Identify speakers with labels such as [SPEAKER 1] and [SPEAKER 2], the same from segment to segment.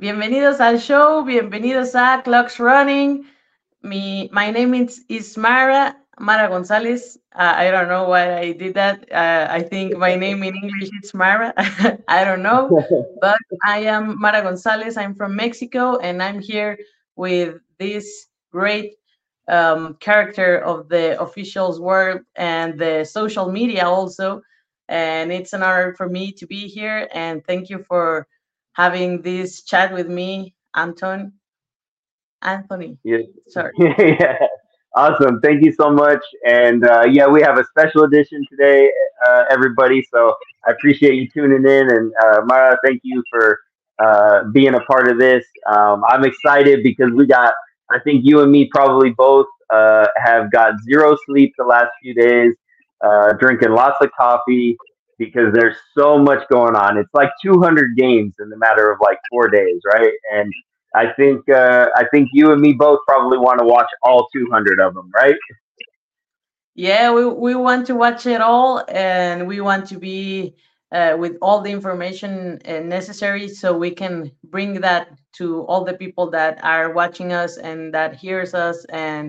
[SPEAKER 1] Bienvenidos al show, bienvenidos a Clocks Running. My name is Mara Gonzalez. I don't know why I did that. I think my name in English is Mara. I don't know. But I am Mara Gonzalez. I'm from Mexico and I'm here with this great character of the officials world and the social media also. And it's an honor for me to be here. And thank you for having this chat with me, Anthony.
[SPEAKER 2] Yeah,
[SPEAKER 1] Sorry.
[SPEAKER 2] yeah, awesome. Thank you so much. And yeah, we have a special edition today, everybody. So I appreciate you tuning in. And Mara, thank you for being a part of this. I'm excited because I think you and me probably both have got zero sleep the last few days, drinking lots of coffee because there's so much going on. It's like 200 games in the matter of like 4 days, right? And I think you and me both probably want to watch all 200 of them, right?
[SPEAKER 1] Yeah, we want to watch it all and we want to be with all the information necessary so we can bring that to all the people that are watching us and that hears us. And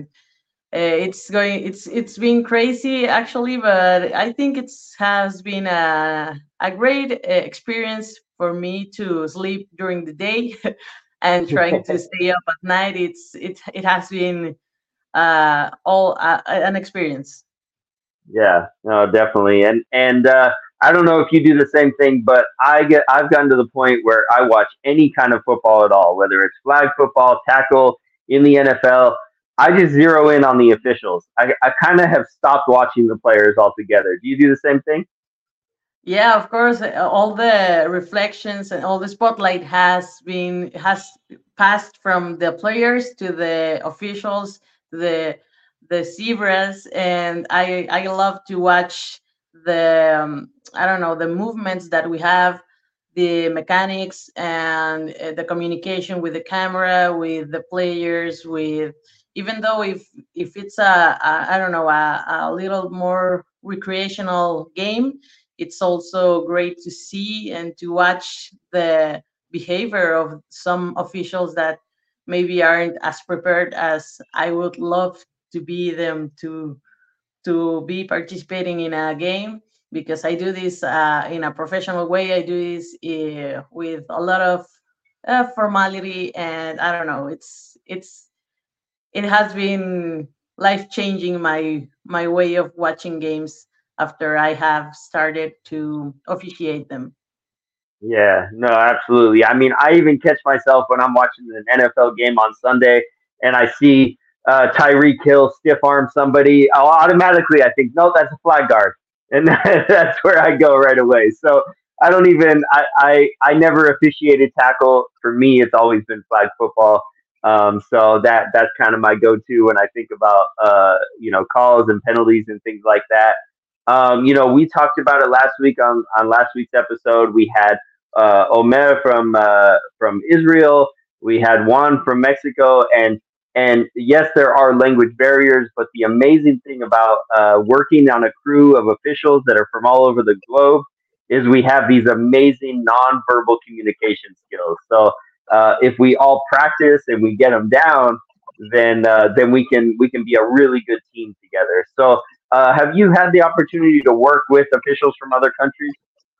[SPEAKER 1] it's been crazy actually, but I think it's has been a great experience for me to sleep during the day and trying to stay up at night. It has been all an experience.
[SPEAKER 2] Yeah, no, definitely. And I don't know if you do the same thing, but I've gotten to the point where I watch any kind of football at all, whether it's flag football, tackle in the NFL. I just zero in on the officials. I kind of have stopped watching the players altogether. Do you do the same thing?
[SPEAKER 1] Yeah, of course, all the reflections and all the spotlight has passed from the players to the officials, to the zebras, and I love to watch the I don't know, the movements that we have, the mechanics and the communication with the camera, with the players, with even though if it's a I don't know, a little more recreational game, it's also great to see and to watch the behavior of some officials that maybe aren't as prepared as I would love to be them to be participating in a game, because I do this in a professional way. I do this with a lot of formality, and I don't know. It has been life changing my way of watching games after I have started to officiate them.
[SPEAKER 2] Yeah, no, absolutely. I mean, I even catch myself when I'm watching an NFL game on Sunday and I see Tyreek Hill stiff arm somebody. I'll automatically, I think, no, that's a flag guard. And that's where I go right away. So I don't even, I never officiated tackle. For me, it's always been flag football. So that's kind of my go-to when I think about, calls and penalties and things like that. We talked about it last week on last week's episode. We had Omer from Israel. We had Juan from Mexico, and yes, there are language barriers, but the amazing thing about working on a crew of officials that are from all over the globe is we have these amazing nonverbal communication skills. So if we all practice and we get them down, then we can be a really good team together. So have you had the opportunity to work with officials from other countries?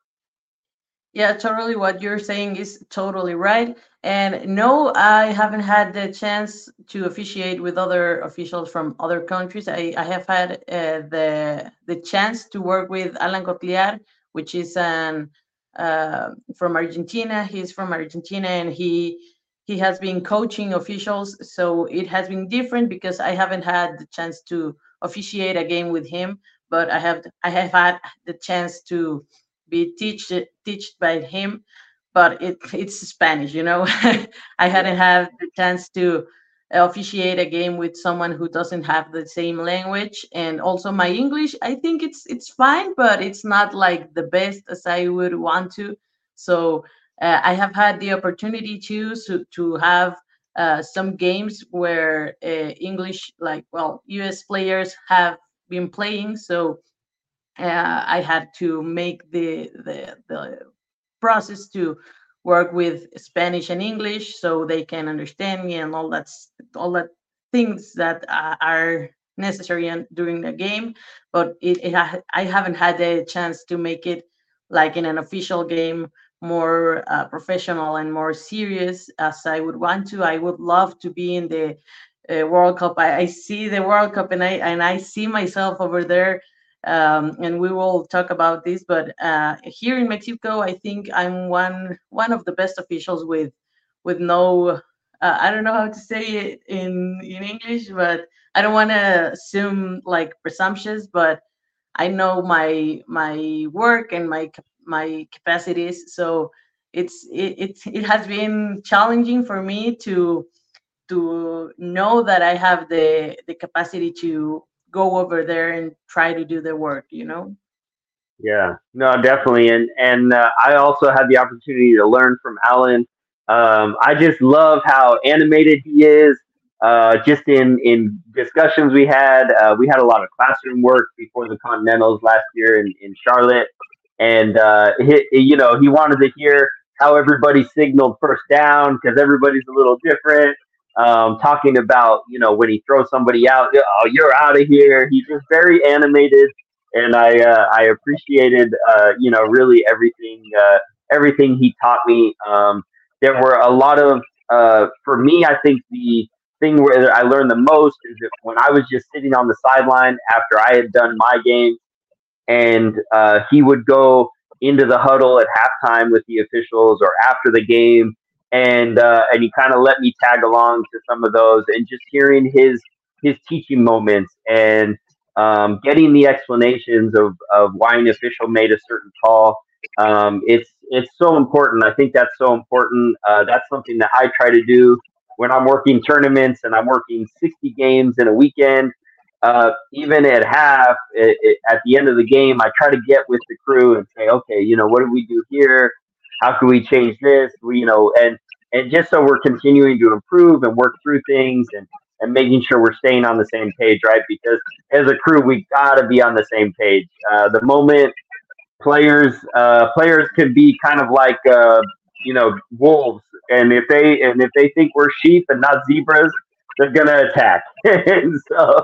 [SPEAKER 1] Yeah, totally. What you're saying is totally right. And no, I haven't had the chance to officiate with other officials from other countries. I have had the chance to work with Alan Cotliar, which is an from Argentina. He's from Argentina, and he has been coaching officials. So it has been different because I haven't had the chance to officiate a game with him, but I have had the chance to be teached by him, but it's Spanish, I hadn't
[SPEAKER 2] Yeah.
[SPEAKER 1] had the chance to officiate a game with someone who doesn't have the same language. And also my English, I think it's fine, but it's not like the best as I would want to. So I have had the opportunity to have some games where English, like, well, US players have been playing. So I had to make the process to work with Spanish and English so they can understand me and all that things that are necessary during the game. But I haven't had the chance to make it like in an official game more professional and more serious as I would want to. I would love to be in the World Cup. I see the World Cup and I see myself over there. And we will talk about this. But here in Mexico, I think I'm one of the best officials with no. I don't know how to say it in English, but I don't want to assume like presumptions. But I know my work and my capacities. So it has been challenging for me to know that I have the capacity to go over there and try to do the work, you know?
[SPEAKER 2] Yeah, no, definitely, and I also had the opportunity to learn from Alan. I just love how animated he is. Just in discussions we had a lot of classroom work before the Continentals last year in Charlotte, and he wanted to hear how everybody signaled first down because everybody's a little different. Talking about when he throws somebody out, oh, you're out of here. He's just very animated, and I appreciated really everything he taught me. There were a lot of for me. I think the thing where I learned the most is that when I was just sitting on the sideline after I had done my game, and he would go into the huddle at halftime with the officials or after the game, and he kind of let me tag along to some of those, and just hearing his teaching moments and getting the explanations of why an official made a certain call. It's so important. I think that's so important. That's something that I try to do when I'm working tournaments and I'm working 60 games in a weekend. Even at half, at the end of the game, I try to get with the crew and say, okay, what do we do here? How can we change this? And just so we're continuing to improve and work through things and making sure we're staying on the same page, right? Because as a crew, we gotta be on the same page. The moment players can be kind of like wolves, and if they think we're sheep and not zebras, they're gonna attack. And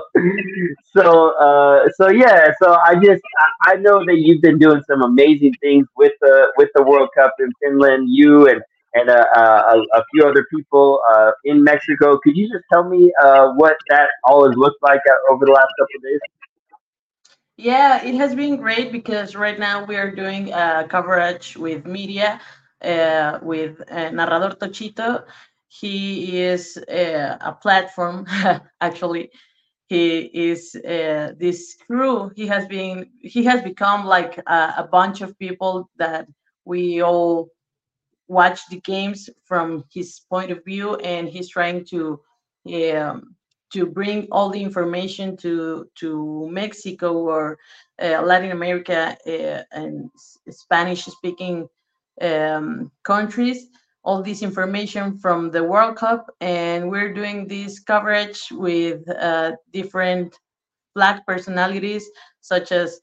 [SPEAKER 2] so yeah. So I know that you've been doing some amazing things with the World Cup in Finland. You and a few other people in Mexico. Could you just tell me what that all has looked like over the last couple of days?
[SPEAKER 1] Yeah, it has been great because right now we are doing coverage with media, with Narrador Tochito. He is a platform, actually. He is this crew. He has become like a bunch of people that we all watch the games from his point of view, and he's trying um, to bring all the information to Mexico or Latin America and Spanish speaking countries. All this information from the World Cup, and we're doing this coverage with different Black personalities such as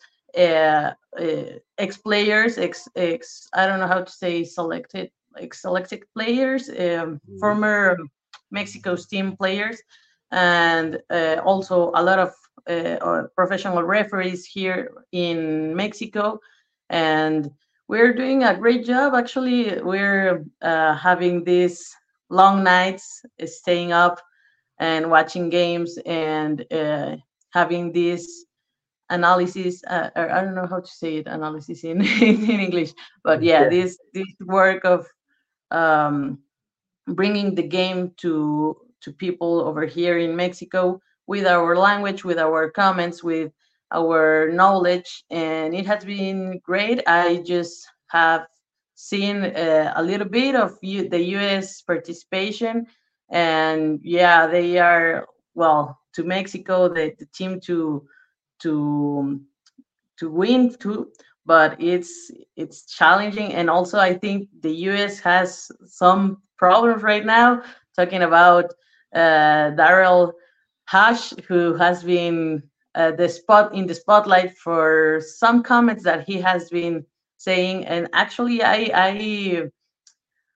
[SPEAKER 1] ex players, ex I don't know how to say selected, like selected players,
[SPEAKER 2] Mhm.
[SPEAKER 1] former Mexico's team players, and also a lot of professional referees here in Mexico. And we're doing a great job. Actually, we're having these long nights, staying up and watching games and having this analysis, or I don't know how to say it, analysis in in English, but yeah, this work of um, bringing the game to people over here in Mexico with our language, with our comments, with our knowledge, and it has been great. I just have seen a little bit of the U.S. participation, and yeah, they are well to Mexico, the team to to win too, but it's challenging. And also I think the US has some problems right now, talking about Daryl Hash, who has been the spotlight for some comments that he has been saying. And actually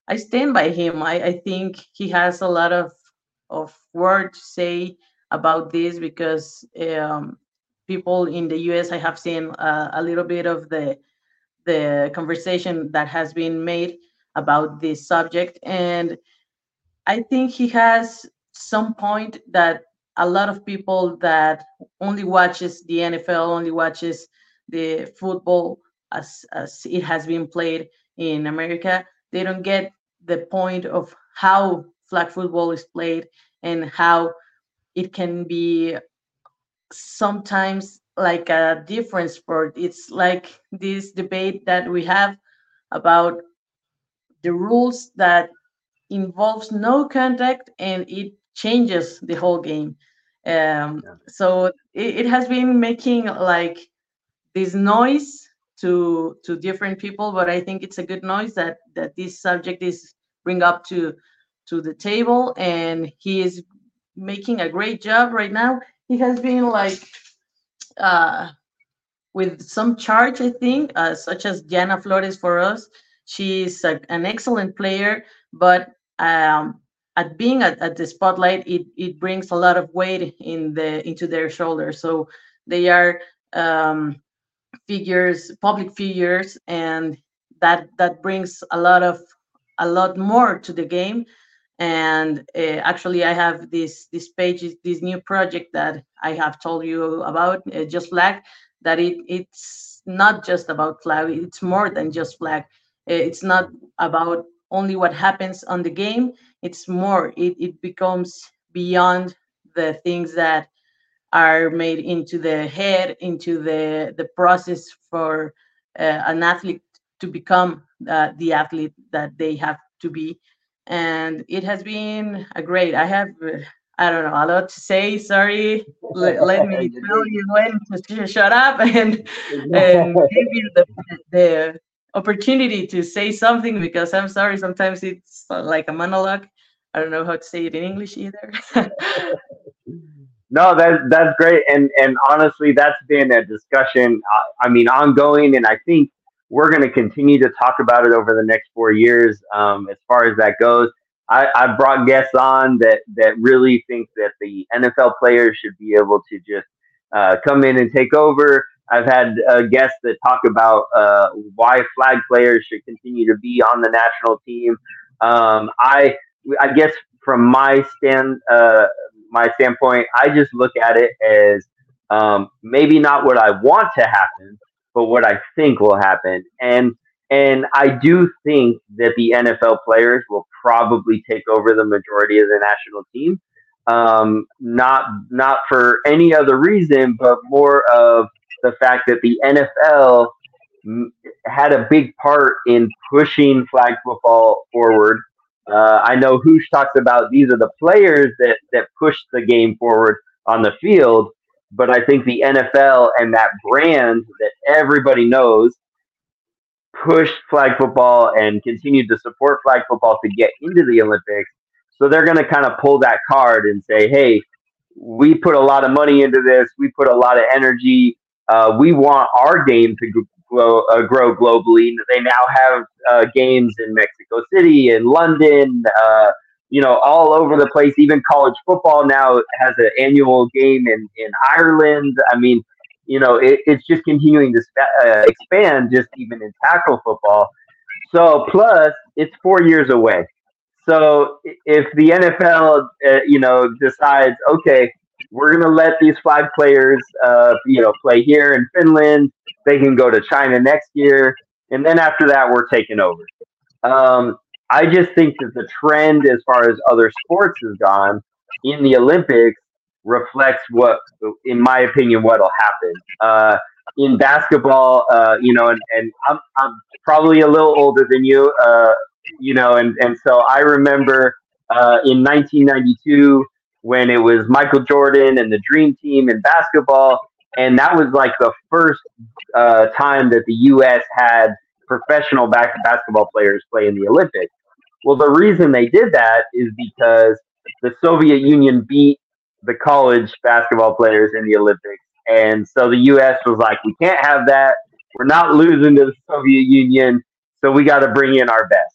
[SPEAKER 1] I stand by him. I think he has a lot of word to say about this because people in the US, I have seen a little bit of the conversation that has been made about this subject, and I think he has some point that a lot of people that only watches the NFL, only watches the football as it has been played in America, they don't get the point of how flag football is played and how it can be sometimes like a different sport. It's like this debate that we have about the rules that involves no contact and it changes the whole game.
[SPEAKER 2] Yeah.
[SPEAKER 1] So it has been making like this noise to different people, but I think it's a good noise that this subject is bring up to the table, and he is making a great job right now. He has been like uh, with some charge, I think, such as Diana Flores for us. She's an excellent player, but at being at the spotlight, it brings a lot of weight into their shoulders. So they are um, figures, public figures, and that brings a lot more to the game. And actually, I have this page, this new project that I have told you about, just flag. That it's not just about flag; it's more than just flag. It's not about only what happens on the game. It's more. It becomes beyond the things that are made into the head, into the process for an athlete to become the athlete that they have to be. And it has been a great. I have I don't know a lot to say. Sorry, let me
[SPEAKER 2] You're
[SPEAKER 1] tell
[SPEAKER 2] doing
[SPEAKER 1] you when to shut up and give you the opportunity to say something because I'm sorry. Sometimes it's like a monologue. I don't know how to say it in English either.
[SPEAKER 2] No, that's great, and honestly, that's been a discussion. I mean, ongoing, and I think we're going to continue to talk about it over the next 4 years. As far as that goes, I brought guests on that really think that the NFL players should be able to just come in and take over. I've had guests that talk about why flag players should continue to be on the national team. I guess from my standpoint, I just look at it as maybe not what I want to happen, but what I think will happen. And I do think that the NFL players will probably take over the majority of the national team. Not for any other reason, but more of the fact that the NFL had a big part in pushing flag football forward. I know Hoosh talks about these are the players that push the game forward on the field, but I think the NFL and that brand that everybody knows pushed flag football and continued to support flag football to get into the Olympics. So they're going to kind of pull that card and say, hey, we put a lot of money into this. We put a lot of energy. We want our game to grow globally. They now have games in Mexico City and London, all over the place. Even college football now has an annual game in Ireland. I mean, it's just continuing to expand, just even in tackle football. So, plus, it's 4 years away. So, if the NFL, decides, okay, we're going to let these flag players, play here in Finland. They can go to China next year, and then after that, we're taking over. I just think that the trend, as far as other sports has gone in the Olympics, reflects what, in my opinion, what'll happen. In basketball, and I'm probably a little older than you, and so I remember in 1992 when it was Michael Jordan and the Dream Team in basketball, and that was like the first time that the U.S. had professional basketball players play in the Olympics. Well, the reason they did that is because the Soviet Union beat the college basketball players in the Olympics. And so the U.S. was like, we can't have that. We're not losing to the Soviet Union. So we got to bring in our best.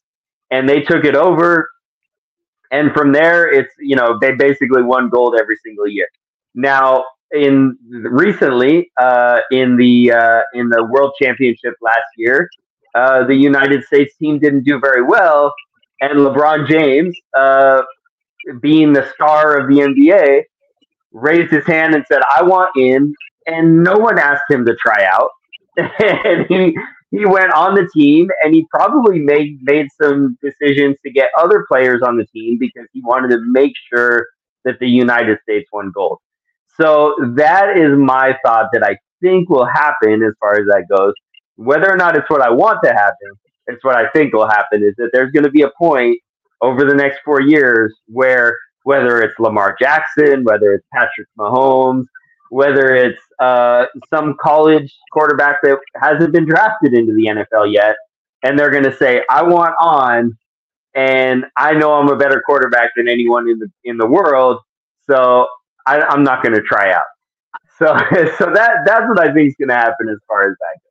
[SPEAKER 2] and they took it over, and from there, it's they basically won gold every single year. Now, in recently in the World Championship last year, the United States team didn't do very well, and LeBron James, being the star of the NBA, raised his hand and said, "I want in," and no one asked him to try out, and he went on the team, and he probably made some decisions to get other players on the team because he wanted to make sure that the United States won gold. So that is my thought that I think will happen as far as that goes. Whether or not it's what I want to happen, it's what I think will happen is that there's going to be a point over the next 4 years where whether it's Lamar Jackson, whether it's Patrick Mahomes, whether it's some college quarterback that hasn't been drafted into the NFL yet, and they're going to say, "I want on," and I know I'm a better quarterback than anyone in the world, so I'm not going to try out. So so that's what I think is going to happen as far as that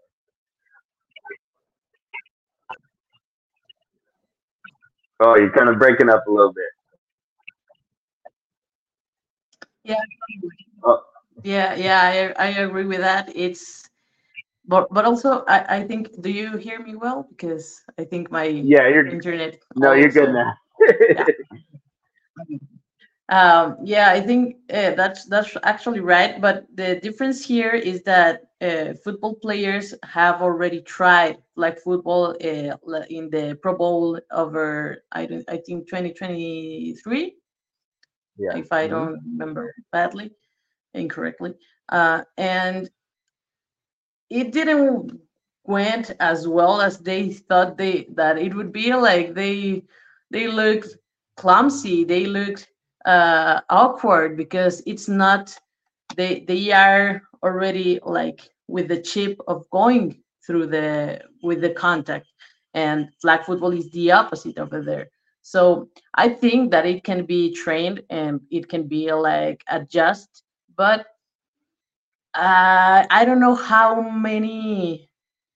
[SPEAKER 2] goes. Oh, you're kind of breaking up a little bit.
[SPEAKER 1] Yeah,
[SPEAKER 2] Oh,
[SPEAKER 1] I agree with that. But also I think, do you hear me well? Because I think my
[SPEAKER 2] yeah, you're
[SPEAKER 1] internet
[SPEAKER 2] no, you're good
[SPEAKER 1] also,
[SPEAKER 2] now.
[SPEAKER 1] yeah. Yeah, I think that's actually right. But the difference here is that football players have already tried like football in the Pro Bowl over I think 2023,
[SPEAKER 2] Yeah.
[SPEAKER 1] if I
[SPEAKER 2] Hmm.
[SPEAKER 1] don't remember badly incorrectly, and it didn't went as well as they thought that it would be. Like they looked clumsy, they looked awkward because it's not, they are already like with the chip of going through the with the contact, and flag football is the opposite over there. So I think that it can be trained and it can be like adjust, but I don't know how many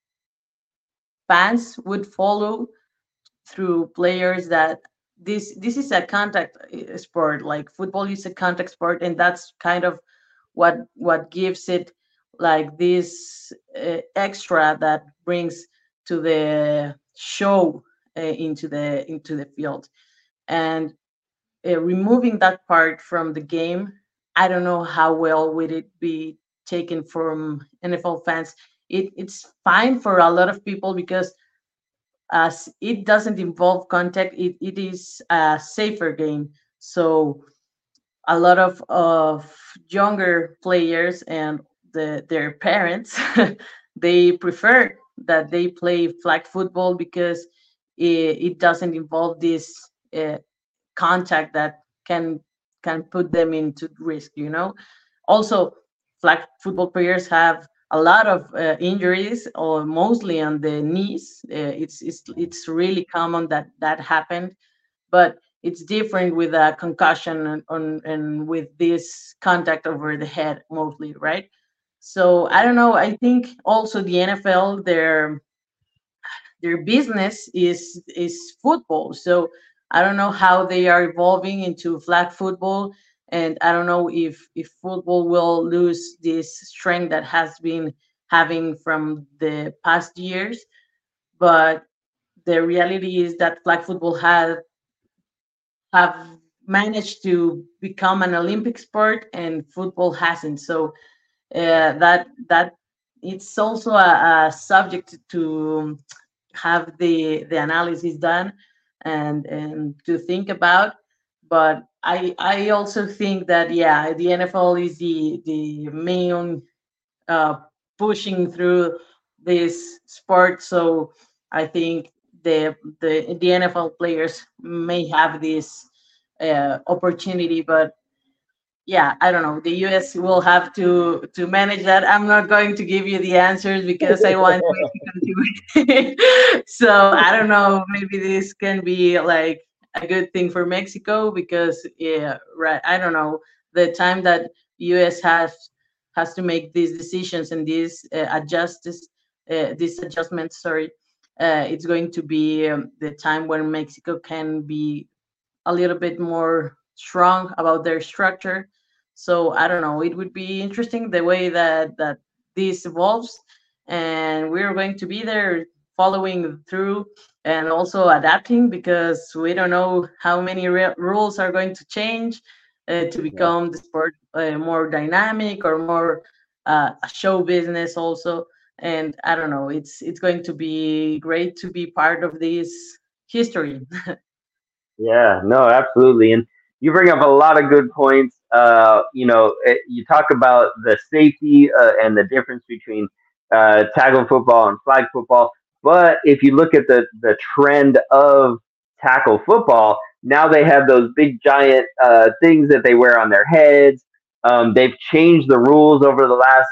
[SPEAKER 1] fans would follow through players that this is a contact sport. Like football is a contact sport, and that's kind of what gives it like this extra that brings to the show into the field. And removing that part from the game, I don't know how well would it be taken from NFL fans. It's fine for a lot of people because as it doesn't involve contact, it is a safer game. So a lot of younger players and their parents they prefer that they play flag football because it doesn't involve this uh, contact that can can put them into risk, you know. Also, flag football players have a lot of injuries, or mostly on the knees. It's really common that that happened, but it's different with a concussion and with this contact over the head mostly, right? So I don't know. I think also the NFL, their business is football. So I don't know how they are evolving into flag football, and I don't know if football will lose this strength that has been having from the past years. But the reality is that flag football have managed to become an Olympic sport, and football hasn't. So that it's also a subject to have the analysis done and to think about. But I also think that yeah, the NFL is the main uh, pushing through this sport. So I think the NFL players may have this opportunity, but yeah, I don't know. The US will have to manage that. I'm not going to give you the answers because I want Mexico to win. So I don't know. Maybe this can be like a good thing for Mexico because yeah, right. I don't know. The time that US has to make these decisions and these adjustments. Sorry. it's going to be the time when Mexico can be a little bit more strong about their structure. So I don't know. It would be interesting the way that this evolves, and we're going to be there following through and also adapting because we don't know how many rules are going to change to
[SPEAKER 2] Yeah.
[SPEAKER 1] become the sport more dynamic or more a show business also. And I don't know. It's going to be great to be part of this history.
[SPEAKER 2] Yeah, no, absolutely. And you bring up a lot of good points. You talk about the safety and the difference between tackle football and flag football. But if you look at the trend of tackle football, now they have those big giant things that they wear on their heads. They've changed the rules over the last,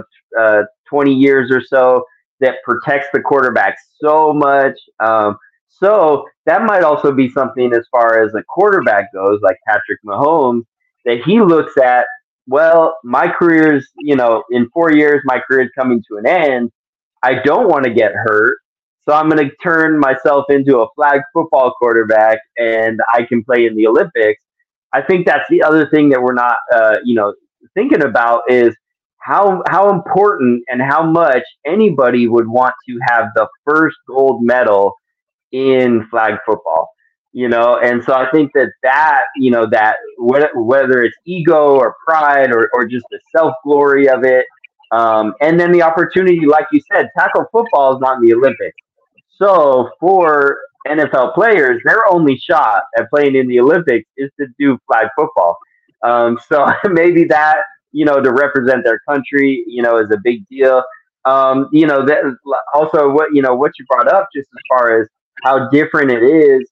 [SPEAKER 2] 20 years or so that protects the quarterback so much. So that might also be something as far as a quarterback goes, like Patrick Mahomes, that he looks at, well, my career's, in 4 years, my career is coming to an end. I don't want to get hurt. So I'm going to turn myself into a flag football quarterback and I can play in the Olympics. I think that's the other thing that we're not, thinking about is how important and how much anybody would want to have the first gold medal in flag football, and so I think that whether it's ego or pride or just the self glory of it, and then the opportunity, like you said, tackle football is not in the Olympics. So for NFL players, their only shot at playing in the Olympics is to do flag football. So maybe that, to represent their country, is a big deal. That also what you brought up just as far as how different it is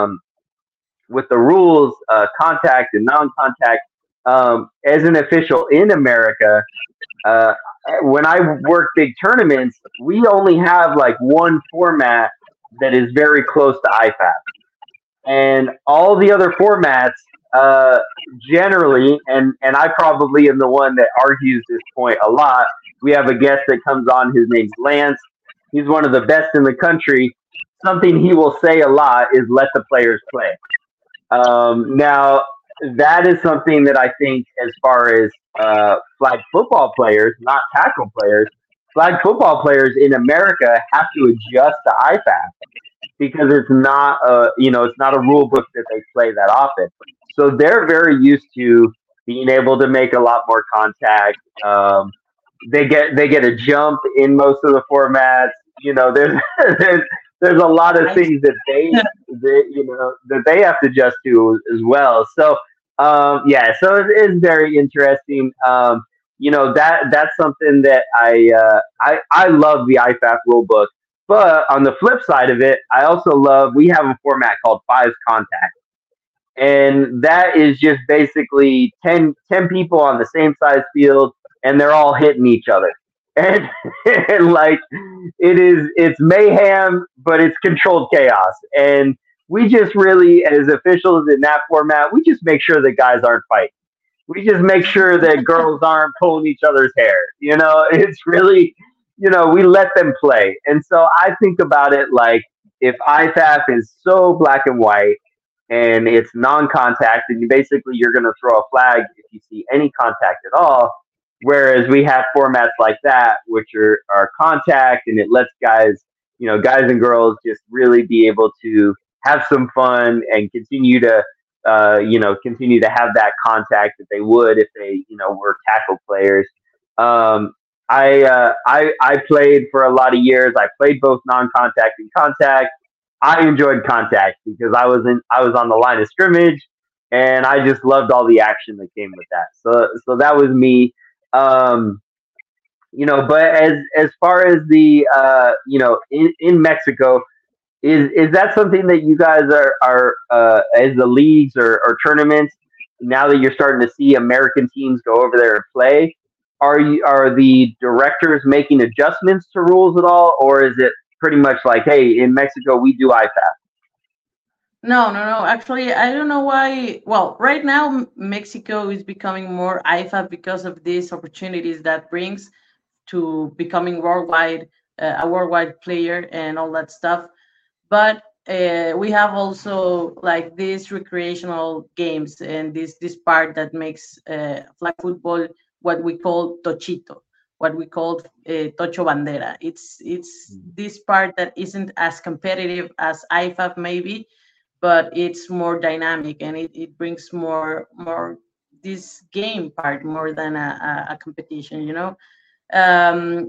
[SPEAKER 2] with the rules, contact and non-contact. As an official in America, uh, when I work big tournaments, we only have like one format that is very close to IFAF, and all the other formats uh, generally, and I probably am the one that argues this point a lot. We have a guest that comes on. His name's Lance. He's one of the best in the country. Something he will say a lot is let the players play. Now, that is something that I think, as far as flag football players, not tackle players, flag football players in America have to adjust to IFAF because it's not a rule book that they play that often. So they're very used to being able to make a lot more contact. They get a jump in most of the formats. There's there's there's a lot of
[SPEAKER 1] Right?
[SPEAKER 2] things that they have to adjust to as well. So yeah, so it is very interesting. That's something that I love the IFAF rule book. But on the flip side of it, I also love we have a format called fives contact, and that is just basically ten people on the same size field and they're all hitting each other, and, and like it's mayhem but it's controlled chaos, and we just really, as officials in that format, we just make sure that guys aren't fighting. We just make sure that girls aren't pulling each other's hair. It's really, we let them play. And so I think about it like, if IFAF is so black and white and it's non-contact, and you're going to throw a flag if you see any contact at all. Whereas we have formats like that, which are contact, and it lets guys and girls just really be able to have some fun and continue to have that contact that they would if they, were tackle players. Um, I played for a lot of years. I played both non-contact and contact. I enjoyed contact because I was on the line of scrimmage, and I just loved all the action that came with that. So that was me. Um, but as far as the in Mexico, is that something that you guys are as the leagues or tournaments, now that you're starting to see American teams go over there and play? Are the directors making adjustments to rules at all, or is it pretty much like, hey, in Mexico we do IFAF?
[SPEAKER 1] No, no, no. Actually, I don't know why. Well, right now, Mexico is becoming more IFAB because of these opportunities that brings to becoming worldwide. a worldwide player and all that stuff. But we have also like these recreational games and this part that makes flag football what we call tochito, what we call tocho bandera. It's this part that isn't as competitive as IFAB maybe, but it's more dynamic and it brings more this game part more than a competition, you know. um,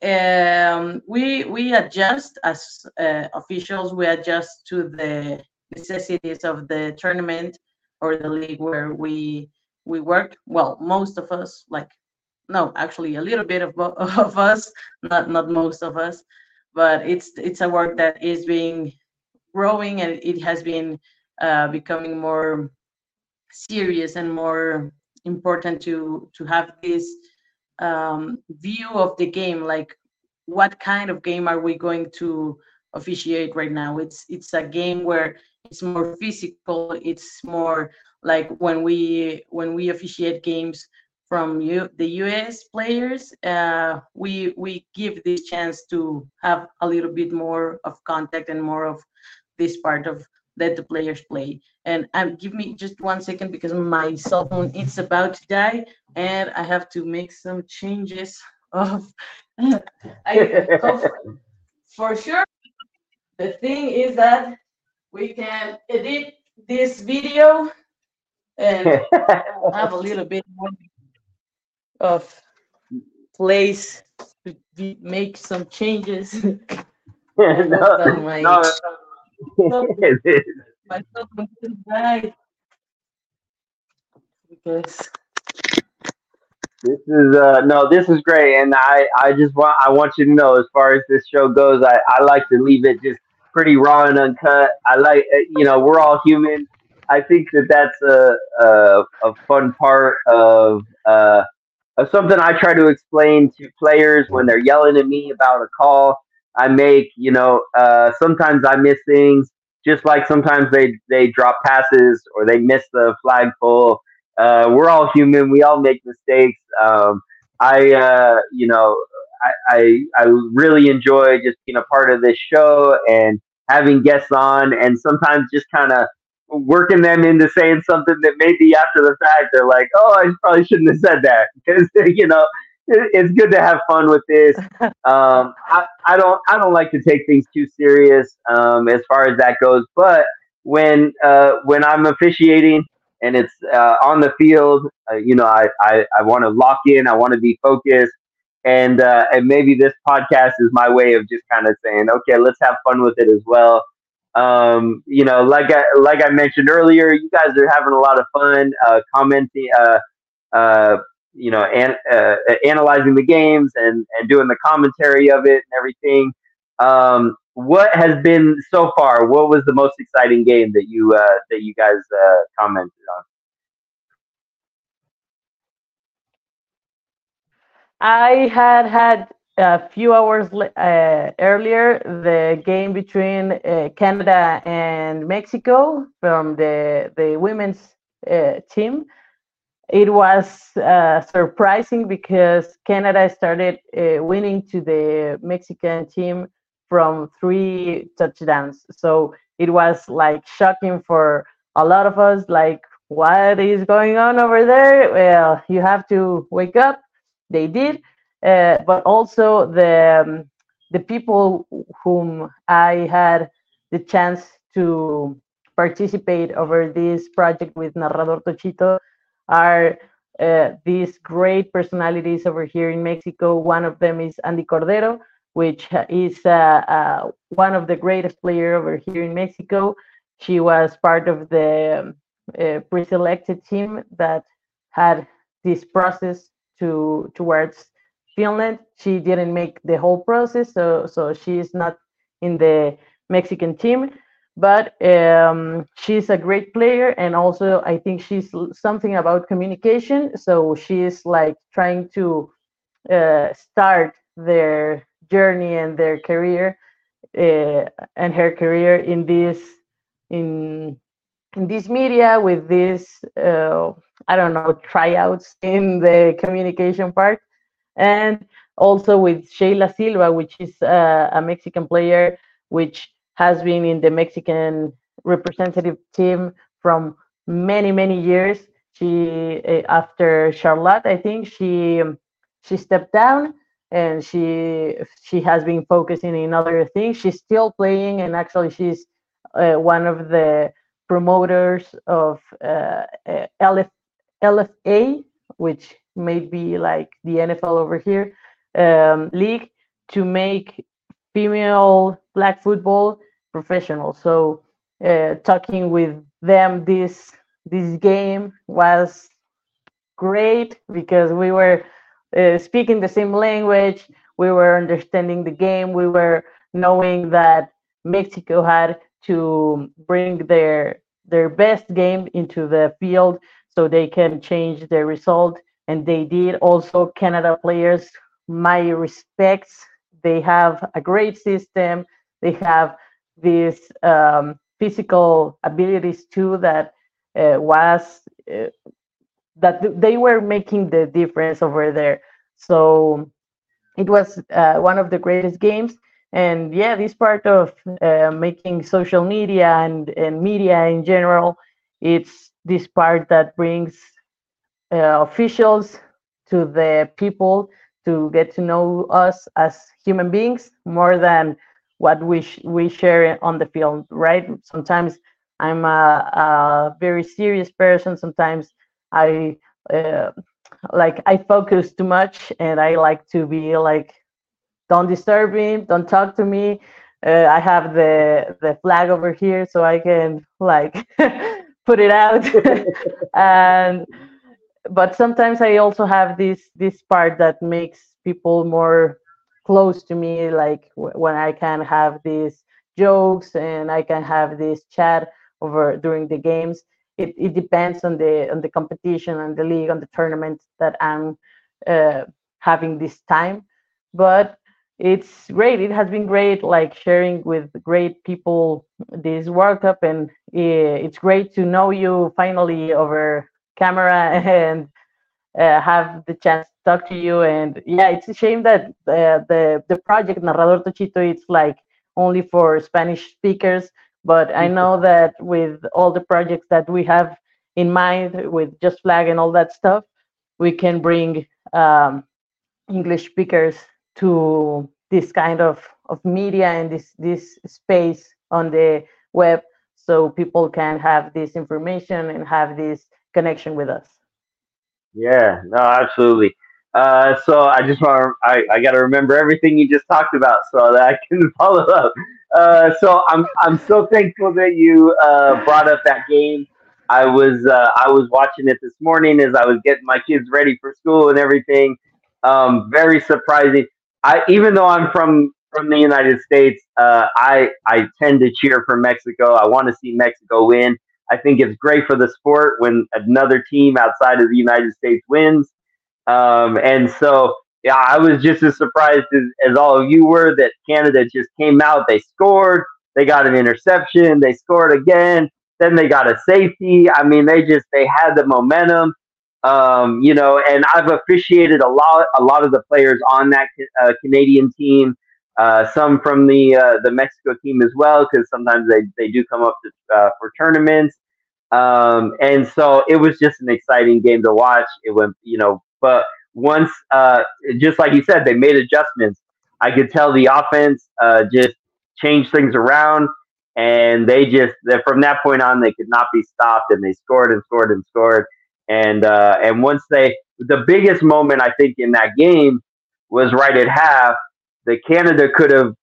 [SPEAKER 1] we adjust as officials. We adjust to the necessities of the tournament or the league where we work. Well, most of us, like no, actually a little bit of of us, not most of us, but it's a work that is being growing and it has been becoming more serious and more important to have this view of the game, like what kind of game are we going to officiate right now. It's a game where it's more physical, it's more like when we officiate games from the US players, we give this chance to have a little bit more of contact and more of this part of let the players play. And give me just 1 second because my cell phone is about to die and I have to make some changes of I hope for sure. The thing is that we can edit this video and have a little bit more of place to make some changes. I hope
[SPEAKER 2] No,
[SPEAKER 1] that my
[SPEAKER 2] no,
[SPEAKER 1] my cell phone doesn't die because
[SPEAKER 2] this is no, this is great, and I want you to know, as far as this show goes, I like to leave it just pretty raw and uncut. I like we're all human. I think that that's a fun part of something I try to explain to players when they're yelling at me about a call I make. Sometimes I miss things, just like sometimes they drop passes or they miss the flagpole. We're all human. We all make mistakes. I, I really enjoy just being a part of this show and having guests on, and sometimes just kind of working them into saying something that maybe after the fact they're like, "Oh, I probably shouldn't have said that," because it's good to have fun with this. I don't like to take things too serious as far as that goes, but when I'm officiating and it's on the field, I want to lock in. I want to be focused, and maybe this podcast is my way of just kind of saying, okay, let's have fun with it as well. Like I mentioned earlier, you guys are having a lot of fun commenting, uh, analyzing the games and doing the commentary of it and everything. What has been so far? What was the most exciting game that you guys commented on?
[SPEAKER 1] I had a few hours earlier the game between Canada and Mexico from the women's team. It was surprising because Canada started winning to the Mexican team from 3 touchdowns. So it was like shocking for a lot of us. Like, what is going on over there? Well, you have to wake up. They did, but also the people whom I had the chance to participate over this project with Narrador Tochito are these great personalities over here in Mexico. One of them is Andy Cordero, which is one of the greatest players over here in Mexico. She was part of the pre-selected team that had this process towards Finland. She didn't make the whole process, so she is not in the Mexican team, but she's a great player, and also I think she's something about communication, so she's like trying to start their journey and their career uh, and her career in in this media with this I don't know, tryouts in the communication part. And also with Sheila Silva, which is a Mexican player, which has been in the Mexican representative team from many many years. She after Charlotte, I think she stepped down and she has been focusing in other things. She's still playing, and actually she's one of the promoters of LFA, which may be like the NFL over here, league to make female flag football professional. So talking with them this game was great because we were speaking the same language, we were understanding the game, we were knowing that Mexico had to bring their best game into the field so they can change the result, and they did. Also, Canada players, my respects. They have a great system. They have these physical abilities too that was that they were making the difference over there. So it was one of the greatest games. And yeah, this part of making social media and media in general, it's this part that brings officials to the people to get to know us as human beings more than what we share on the field, right? Sometimes I'm a very serious person. Sometimes I uh, I focus too much, and I like to be like, don't disturb me, don't talk to me. I have the flag over here so I can like put it out. And but sometimes I also have this part that makes people more close to me, like when I can have these jokes and I can have this chat over during the games. It depends on the competition, on the league, on the tournament that I'm uh, having this time. But it's great. It has been great, like sharing with great people this World Cup, and it's great to know you finally over camera and have the chance to talk to you. And yeah, it's a shame that the project Narrador Tochito it's like only for Spanish speakers. But I know that with all the projects that we have in mind with Just Flag and all that stuff, we can bring English speakers to this kind of media and this space on the web so people can have this information and have this connection with us.
[SPEAKER 2] Yeah, no, absolutely. So I just want I got to remember everything you just talked about so that I can follow up. So I'm so thankful that you brought up that game. I was watching it this morning as I was getting my kids ready for school and everything. Very surprising. I even though I'm from the United States, I tend to cheer for Mexico. I want to see Mexico win. I think it's great for the sport when another team outside of the United States wins. And so, yeah, I was just as surprised as all of you were that Canada just came out. They scored, they got an interception, they scored again, then they got a safety. I mean, they had the momentum. And I've officiated a lot of the players on that Canadian team. Some from the Mexico team as well, because sometimes they do come up for tournaments. And so it was just an exciting game to watch. It went, but once, just like you said, they made adjustments. I could tell the offense just changed things around, and from that point on they could not be stopped, and they scored and scored and scored. And once the biggest moment I think in that game was right at half. The Canada could have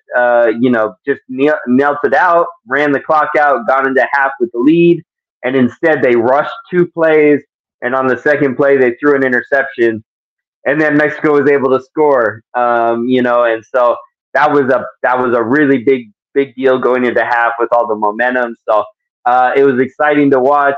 [SPEAKER 2] just knelt it out, ran the clock out, gone into half with the lead, and instead they rushed two plays, and on the second play they threw an interception, and then Mexico was able to score. And so that was a really big deal going into half with all the momentum. So it was exciting to watch.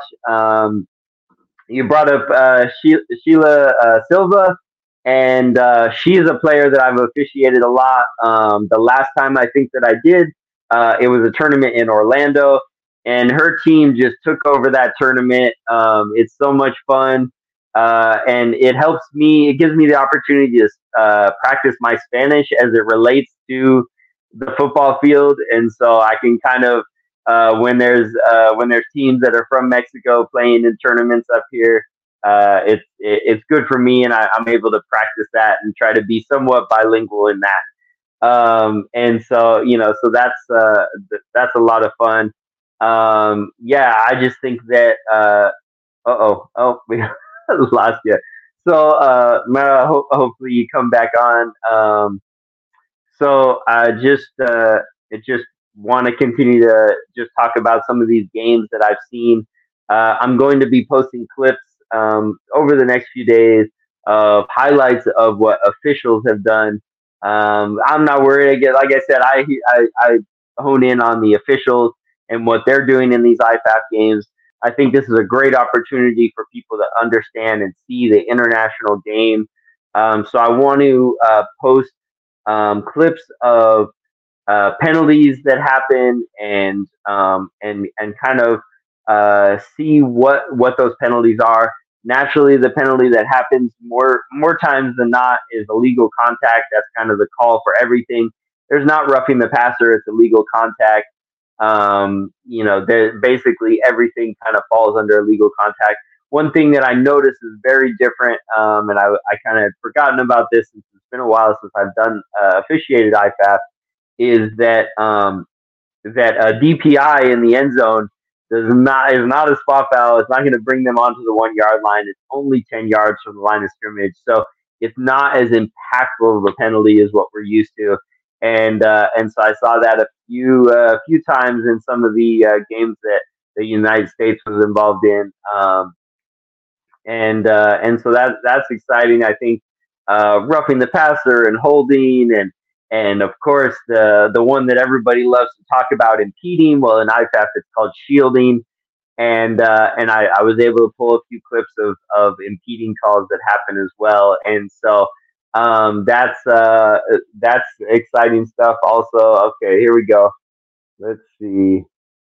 [SPEAKER 2] You brought up Sheila Silva, and she is a player that I've officiated a lot. The last time I think that I did, it was a tournament in Orlando, and her team just took over that tournament. It's so much fun. and it helps me. It gives me the opportunity to practice my Spanish as it relates to the football field, and so I can kind of when there's teams that are from Mexico playing in tournaments up here, it's good for me, and I'm able to practice that and try to be somewhat bilingual in that. And so so that's a lot of fun. Yeah, I just think that we lost you. So Mara, hopefully you come back on. So I just want to continue to just talk about some of these games that I've seen. I'm going to be posting clips over the next few days of highlights of what officials have done. I'm not worried. Again, like I said, I hone in on the officials and what they're doing in these IFAF games. I think this is a great opportunity for people to understand and see the international game. So I want to post clips of penalties that happen and kind of see what those penalties are. Naturally, the penalty that happens more times than not is illegal contact. That's kind of the call for everything. There's not roughing the passer; it's illegal contact. Basically everything kind of falls under illegal contact. One thing that I noticed is very different, and I kind of had forgotten about this since it's been a while since I've done officiated IFAF, is that that a DPI in the end zone is not a spot foul. It's not going to bring them onto the 1 yard line. It's only 10 yards from the line of scrimmage, so it's not as impactful of a penalty as what we're used to. And so I saw that a few times in some of the games that the United States was involved in, and so that's exciting. I think roughing the passer and holding and of course the one that everybody loves to talk about, impeding. Well, in IFAF it's called shielding, and I was able to pull a few clips of impeding calls that happen as well, and so that's exciting stuff. Also, okay, here we go. Let's see.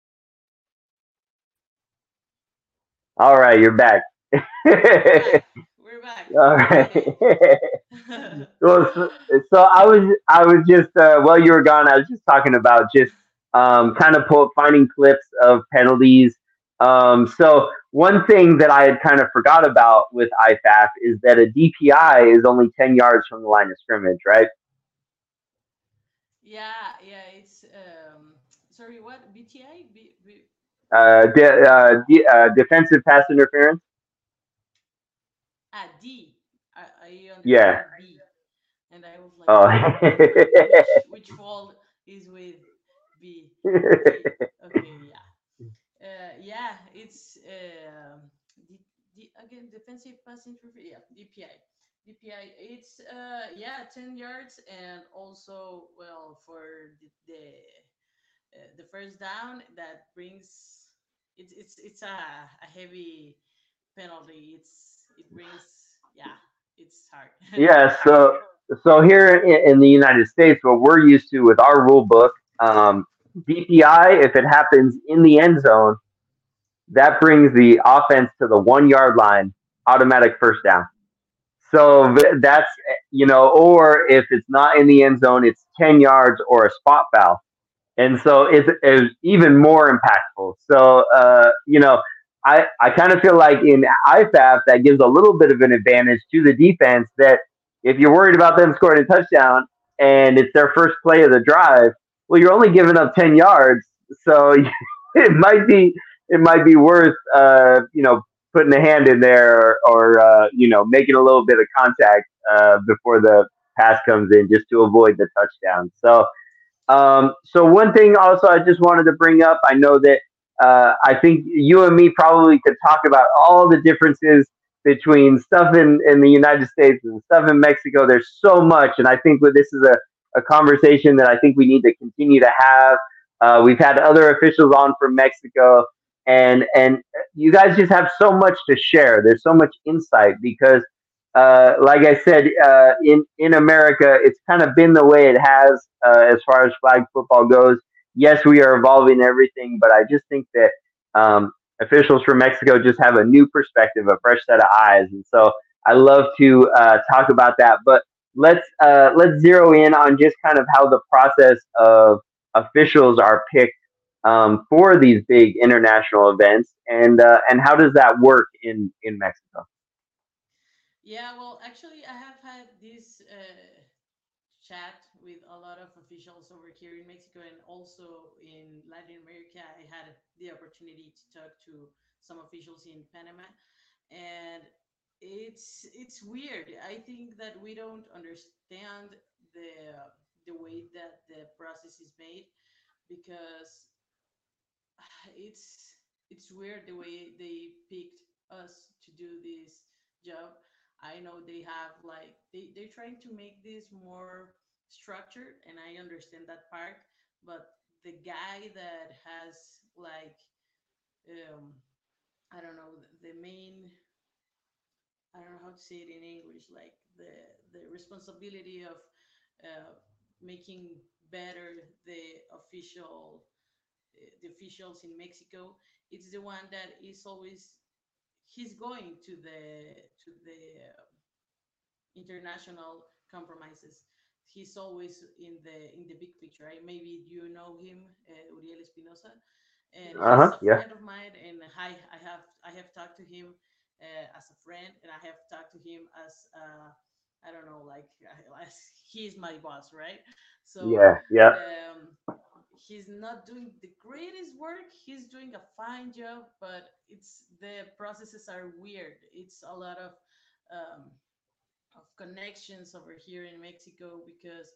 [SPEAKER 2] All right, you're back.
[SPEAKER 1] We're back. We're back.
[SPEAKER 2] All right.
[SPEAKER 1] Okay.
[SPEAKER 2] Well, so I was just while you were gone, I was just talking about just kind of finding clips of penalties. So one thing that I had kind of forgot about with IFAF is that a DPI is only 10 yards from the line of scrimmage, right?
[SPEAKER 1] Yeah, yeah. It's sorry, what BTI?
[SPEAKER 2] Defensive pass interference.
[SPEAKER 1] D. I
[SPEAKER 2] Yeah.
[SPEAKER 1] understood B, and I was like,
[SPEAKER 2] Oh.
[SPEAKER 1] which fault is with B? D. Okay, yeah. Yeah, it's again defensive pass interference. Yeah, DPI. DPI. It's 10 yards, and also well for the first down that brings it's a heavy penalty. It brings it's hard.
[SPEAKER 2] Yeah. So here in the United States, what we're used to with our rule book, DPI, if it happens in the end zone, that brings the offense to the 1 yard line, automatic first down. So that's or if it's not in the end zone, it's 10 yards or a spot foul, and so it's even more impactful. So I kind of feel like in IFAF that gives a little bit of an advantage to the defense that if you're worried about them scoring a touchdown and it's their first play of the drive, well, you're only giving up 10 yards, so it might be worth putting a hand in there or making a little bit of contact before the pass comes in just to avoid the touchdown. So one thing also I just wanted to bring up, I know that I think you and me probably could talk about all the differences between stuff in the United States and stuff in Mexico. There's so much, and I think this is a conversation that I think we need to continue to have. We've had other officials on from Mexico, and you guys just have so much to share. There's so much insight because, like I said, in America, it's kind of been the way it has as far as flag football goes. Yes, we are evolving everything, but I just think that officials from Mexico just have a new perspective, a fresh set of eyes, and so I love to talk about that. But let's zero in on just kind of how the process of officials are picked for these big international events, and how does that work in Mexico?
[SPEAKER 1] Yeah, well, actually, I have had this chat with a lot of officials over here in Mexico and also in Latin America. I had the opportunity to talk to some officials in Panama, and it's weird. I think that we don't understand the the way that the process is made because it's weird the way they picked us to do this job. I know they have like they're trying to make this more structured, and I understand that part. But the guy that has like um, I don't know the main, I don't know how to say it in English, like the responsibility of uh, making better the officials in Mexico. It's the one that is always he's going to the international compromises. He's always in the big picture. Right? Maybe you know him, Uriel Espinosa, and
[SPEAKER 2] Uh
[SPEAKER 1] he's
[SPEAKER 2] huh.
[SPEAKER 1] a
[SPEAKER 2] Yeah.
[SPEAKER 1] friend of mine. And I have talked to him as a friend, and I have talked to him as I don't know, like as he's my boss, right? So
[SPEAKER 2] Yeah. Yeah.
[SPEAKER 1] um, he's not doing the greatest work. He's doing a fine job, but it's the processes are weird. It's a lot um, of connections over here in Mexico because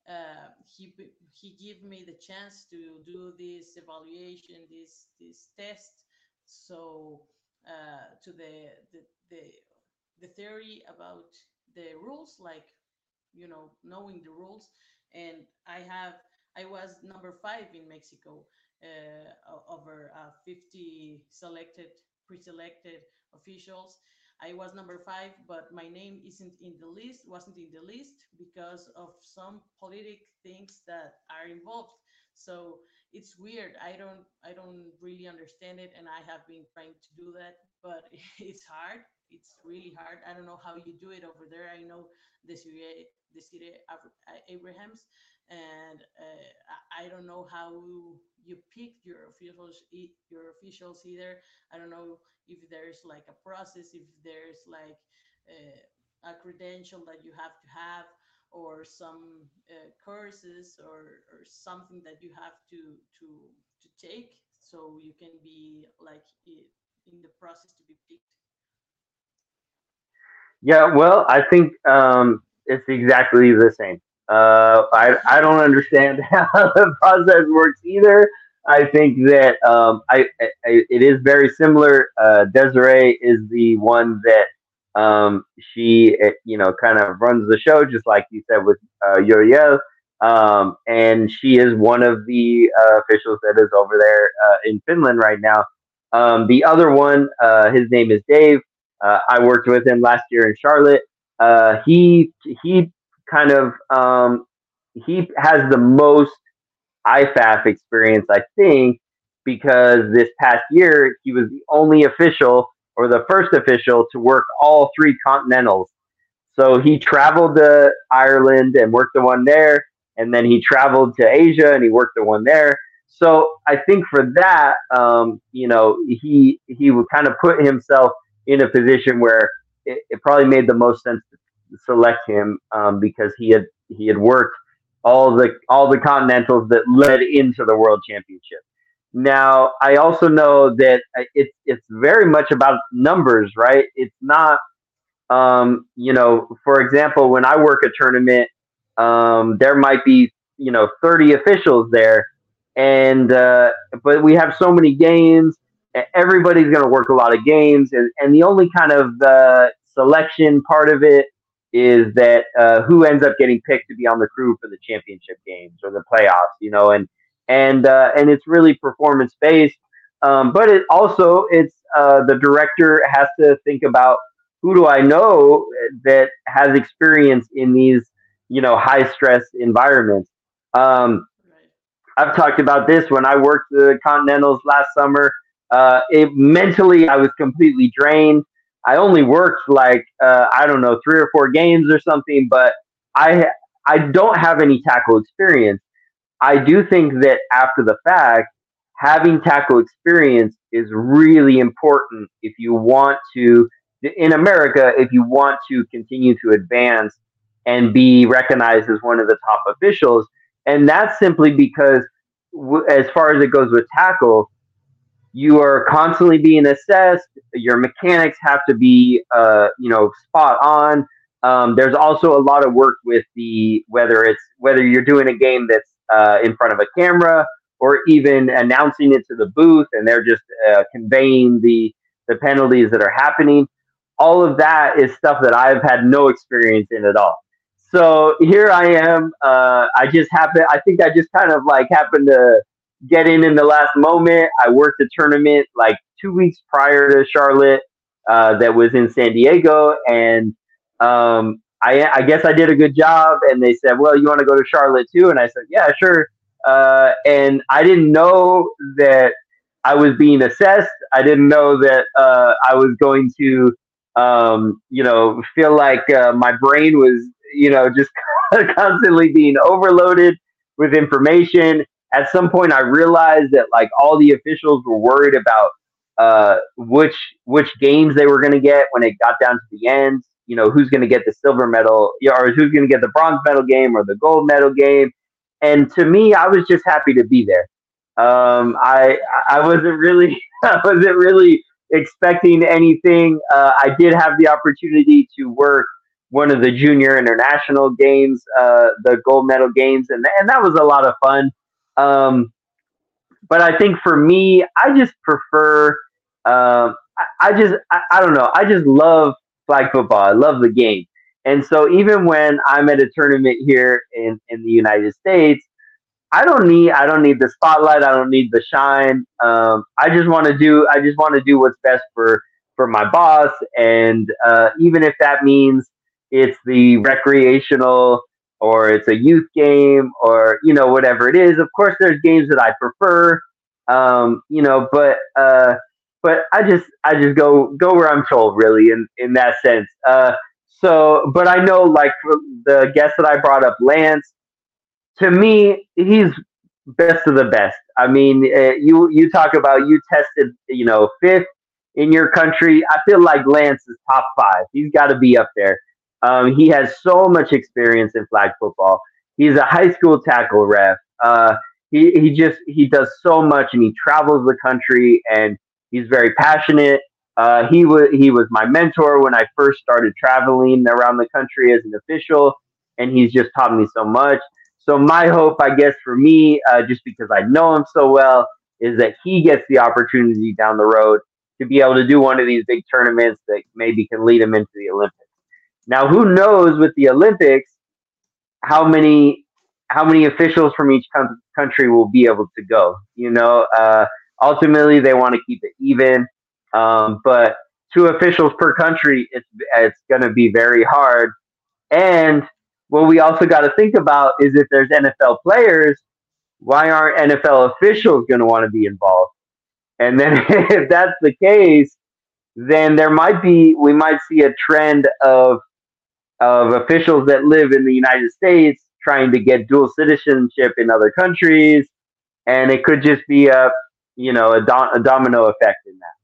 [SPEAKER 1] he gave me the chance to do this evaluation, this test. So to the the theory about the rules, like knowing the rules, and I was number 5 in Mexico over 50 selected pre-selected officials. I was number 5, but my name wasn't in the list because of some politic things that are involved. So it's weird. I don't really understand it, and I have been trying to do that, but it's hard. It's really hard. I don't know how you do it over there. I know Desiree Abrahams, and I don't know how you pick your officials either. I don't know if there's like a process, if there's like a credential that you have to have, or some courses, or something that you have to take so you can be like in the process to be picked.
[SPEAKER 2] Yeah, well, I think it's exactly the same. I don't understand how the process works either. I think that it is very similar. Desiree is the one that she kind of runs the show, just like you said with Uriel, and she is one of the officials that is over there in Finland right now. The other one, his name is Dave. I worked with him last year in Charlotte. He kind of he has the most IFAF experience, I think, because this past year he was the only official or the first official to work all three continentals. So he traveled to Ireland and worked the one there, and then he traveled to Asia and he worked the one there. So I think for that, he would kind of put himself in a position where it probably made the most sense to select him because he had worked all the continentals that led into the World Championship. Now, I also know that it's very much about numbers, right? It's not for example, when I work a tournament, there might be 30 officials there, and but we have so many games. Everybody's going to work a lot of games, and the only kind of selection part of it is that who ends up getting picked to be on the crew for the championship games or the playoffs, and it's really performance based. But it's the director has to think about who do I know that has experience in these, high stress environments. Um,
[SPEAKER 1] Right.
[SPEAKER 2] I've talked about this when I worked the Continentals last summer. It mentally, I was completely drained. I only worked like I don't know 3 or 4 games or something, but I I don't have any tackle experience. I do think that after the fact, having tackle experience is really important if you want to, in America, if you want to continue to advance and be recognized as one of the top officials. And that's simply because, as far as it goes with tackle, you are constantly being assessed. Your mechanics have to be, spot on. There's also a lot of work with the whether you're doing a game that's in front of a camera or even announcing it to the booth, and they're just conveying the penalties that are happening. All of that is stuff that I've had no experience in at all. So here I am. I just happen. I think I just kind of like happened to get in the last moment. I worked a tournament like 2 weeks prior to Charlotte that was in San Diego, and I guess I did a good job. And they said, "Well, you want to go to Charlotte too?" And I said, "Yeah, sure." And I didn't know that I was being assessed. I didn't know that I was going to, feel like my brain was, just constantly being overloaded with information. At some point I realized that like all the officials were worried about which games they were going to get when it got down to the end. Who's going to get the silver medal, or who's going to get the bronze medal game or the gold medal game. And to me, I was just happy to be there. I wasn't really I wasn't really expecting anything. I did have the opportunity to work one of the junior international games, the gold medal games, and that was a lot of fun. Um, but I think for me, I just prefer. I don't know. I just love flag football. I love the game, and so even when I'm at a tournament here in the United States, I don't need the spotlight. I don't need the shine. I just want to do what's best for my boss, and even if that means it's the recreational or it's a youth game or whatever it is. Of course, there's games that I prefer, but I just go where I'm told, really, in that sense. But I know, like, the guest that I brought up, Lance, to me, he's best of the best. I mean, you talk about you tested, fifth in your country. I feel like Lance is top five. He's got to be up there. He has so much experience in flag football. He's a high school tackle ref. He does so much, and he travels the country, and he's very passionate. He was my mentor when I first started traveling around the country as an official, and he's just taught me so much. So my hope, I guess, for me, just because I know him so well, is that he gets the opportunity down the road to be able to do one of these big tournaments that maybe can lead him into the Olympics. Now, who knows with the Olympics how many how many officials from each country will be able to go? Ultimately they want to keep it even, but two officials per country, it's going to be very hard. And what we also got to think about is if there's NFL players, why aren't NFL officials going to want to be involved? And then if that's the case, then we might see a trend of officials that live in the United States trying to get dual citizenship in other countries, and it could just be a domino effect in that.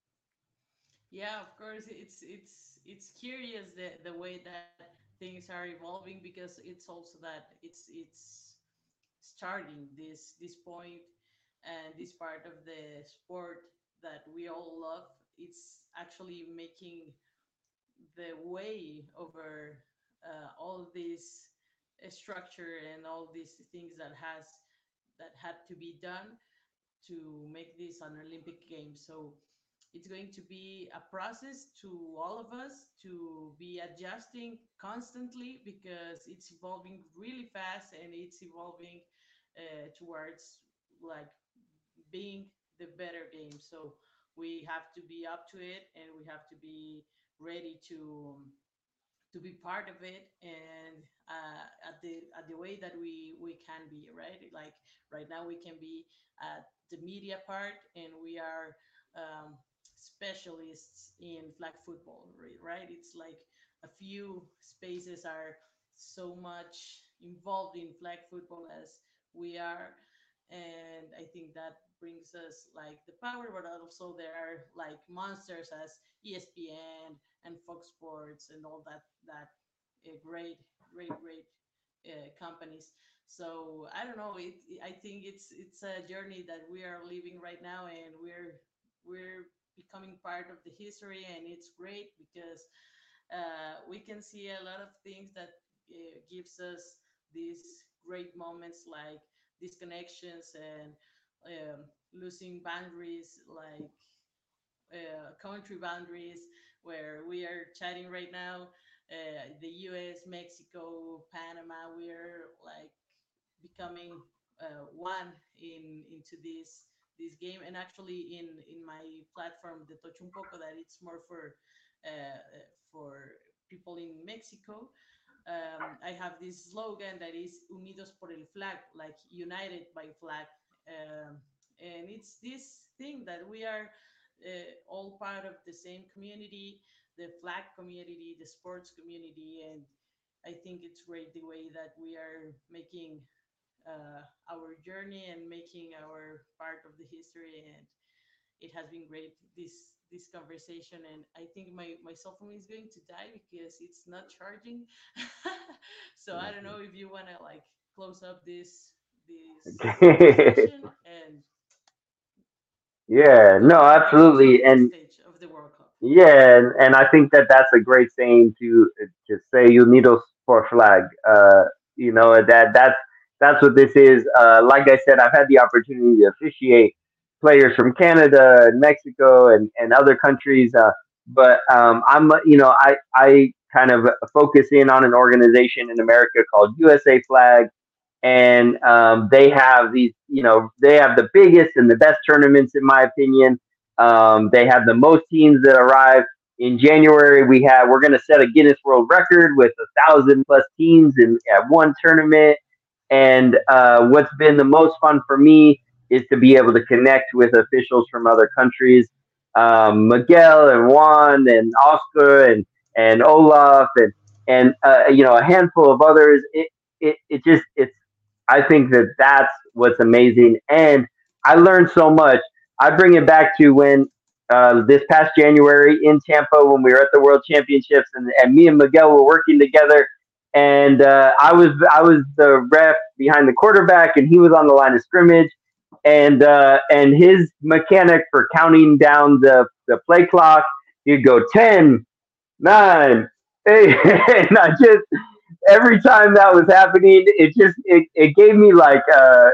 [SPEAKER 1] Yeah, of course, it's curious the way that things are evolving, because it's also that it's starting this point, and this part of the sport that we all love. It's actually making the way over all this structure and all these things that had to be done to make this an Olympic game. So it's going to be a process to all of us to be adjusting constantly, because it's evolving really fast, and it's evolving towards like being the better game. So we have to be up to it, and we have to be ready to be part of it, and at the way that we can be, right. Like right now we can be at the media part, and we are um, specialists in flag football, right? It's like a few spaces are so much involved in flag football as we are. And I think that brings us like the power, but also there are like monsters as ESPN and Fox Sports and all that great companies. So I don't know. I think it's a journey that we are living right now, and we're becoming part of the history, and it's great because we can see a lot of things that gives us these great moments, like these connections and losing boundaries, like country boundaries, where we are chatting right now. The U.S., Mexico, Panama, we are like becoming one in into this game. And actually, in my platform, the Tocho Un Poco, that it's more for people in Mexico. I have this slogan that is Unidos por el Flag, like united by flag. Um, and it's this thing that we are all part of the same community, the flag community, the sports community. And I think it's great the way that we are making our journey and making our part of the history. And it has been great, this conversation. And I think my cell phone is going to die because it's not charging. So I don't know if you want to like close up this conversation, and
[SPEAKER 2] Yeah,
[SPEAKER 1] go
[SPEAKER 2] no,
[SPEAKER 1] ahead and get into
[SPEAKER 2] absolutely.
[SPEAKER 1] the
[SPEAKER 2] And
[SPEAKER 1] stage of the World Cup.
[SPEAKER 2] yeah, and I think that that's a great saying to say "Unidos por flag." That's what this is. Like I said, I've had the opportunity to officiate players from Canada and Mexico and other countries. But I kind of focus in on an organization in America called USA Flag, and they have they have the biggest and the best tournaments in my opinion. They have the most teams that arrive in January. We're going to set a Guinness World Record with 1,000 plus teams in at one tournament. And what's been the most fun for me is to be able to connect with officials from other countries, Miguel and Juan and Oscar and Olaf and a handful of others. It just it's I think that that's what's amazing. And I learned so much. I bring it back to when this past January in Tampa when we were at the World Championships and me and Miguel were working together. And I was the ref behind the quarterback, and he was on the line of scrimmage. And his mechanic for counting down the play clock, he'd go 10, 9, 8, and I just every time that was happening, it gave me like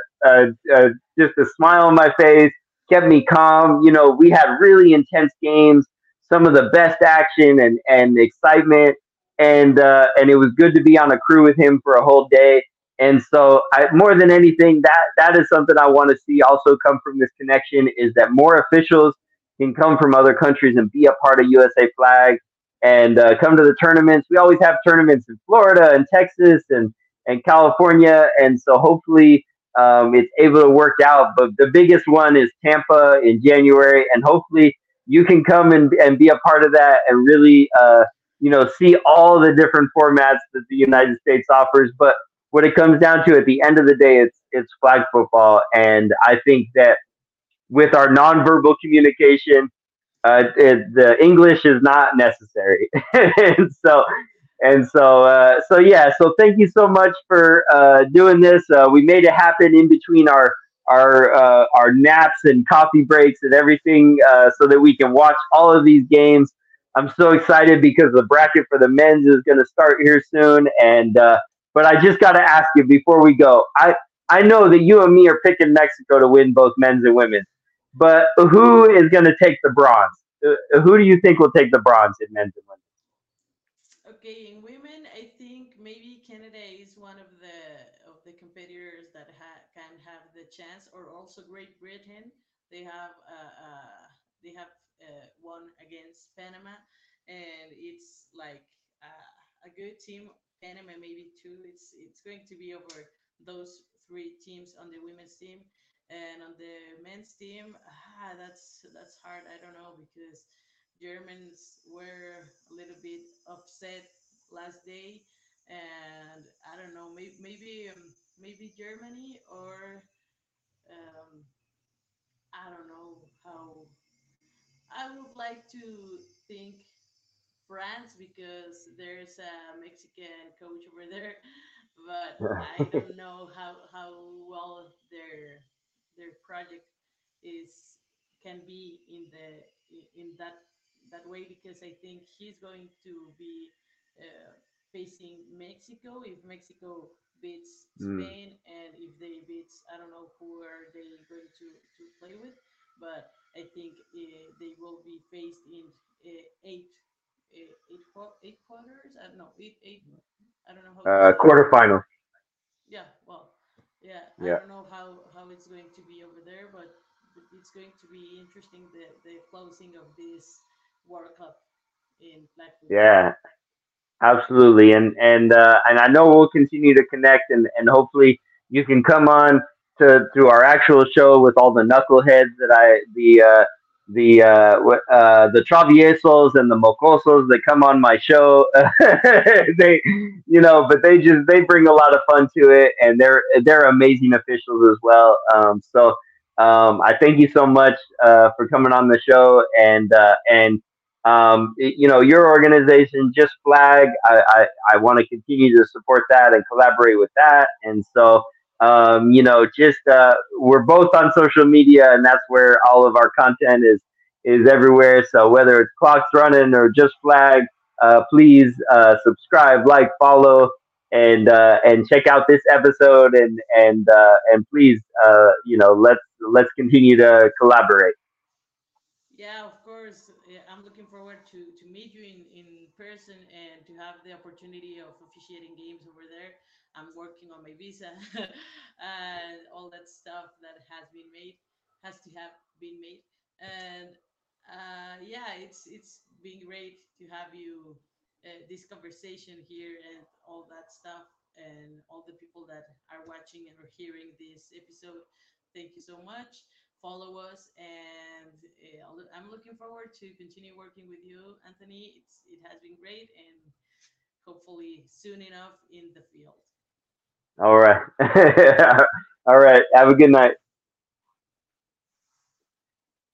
[SPEAKER 2] just a smile on my face, kept me calm. We had really intense games, some of the best action and excitement, and it was good to be on a crew with him for a whole day. And so, more than anything, that is something I want to see also come from this connection is that more officials can come from other countries and be a part of USA Flag and come to the tournaments. We always have tournaments in Florida and Texas and California, and so hopefully it's able to work out. But the biggest one is Tampa in January, and hopefully you can come and be a part of that and really see all the different formats that the United States offers. But what it comes down to at the end of the day, it's flag football, and I think that with our nonverbal communication the English is not necessary. And so yeah. So thank you so much for doing this. We made it happen in between our naps and coffee breaks and everything, so that we can watch all of these games. I'm so excited because the bracket for the men's is going to start here soon. And but I just got to ask you before we go. I know that you and me are picking Mexico to win both men's and women's, but who is going to take the bronze? Who do you think will take the bronze in men's and
[SPEAKER 1] Okay, in women, I think maybe Canada is one of the competitors that can have the chance, or also Great Britain. They have won against Panama, and it's like a good team. Panama maybe two. It's going to be over those three teams on the women's team. And on the men's team, that's hard. I don't know because Germans were a little bit upset last day, and I don't know. Maybe Germany or um, I don't know how. I would like to think France because there's a Mexican coach over there, but I don't know how well their project is can be in that way because I think he's going to be facing Mexico if Mexico beats
[SPEAKER 2] Mm.
[SPEAKER 1] Spain and if they beats I don't know who are they going to play with, but I think they will be faced in eight quarters. I don't know eight. I don't know how to say it.
[SPEAKER 2] Quarterfinals.
[SPEAKER 1] Yeah, well, yeah, I
[SPEAKER 2] Yeah.
[SPEAKER 1] don't know how it's going to be over there, but it's going to be interesting the closing of this World Cup in Blackpool.
[SPEAKER 2] Yeah. Absolutely, and I know we'll continue to connect, and hopefully you can come on to our actual show with all the knuckleheads that the traviesos and the mocosos that come on my show. They, but they bring a lot of fun to it, and they're amazing officials as well. So I thank you so much for coming on the show, and your organization, Just Flag, I want to continue to support that and collaborate with that. And so, just we're both on social media, and that's where all of our content is everywhere. So whether it's Clocks Running or Just Flag, please subscribe, like, follow, and check out this episode, and please, let's continue to collaborate.
[SPEAKER 1] Yeah, of course. Yeah, I'm looking forward to meet you in person and to have the opportunity of officiating games over there. I'm working on my visa and all that stuff that has to have been made. And yeah, it's been great to have you this conversation here and all that stuff and all the people that are watching and are hearing this episode. Thank you so much. Follow us, and I'm looking forward to continue working with you, Anthony. It has been great, and hopefully soon enough in the field.
[SPEAKER 2] All right. All right. Have a good night.